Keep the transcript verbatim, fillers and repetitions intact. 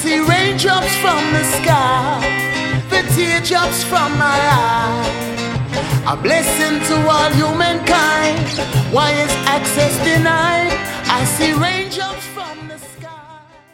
see raindrops from the sky, the teardrops from my eye. A blessing to all humankind. Why is access denied? I see raindrops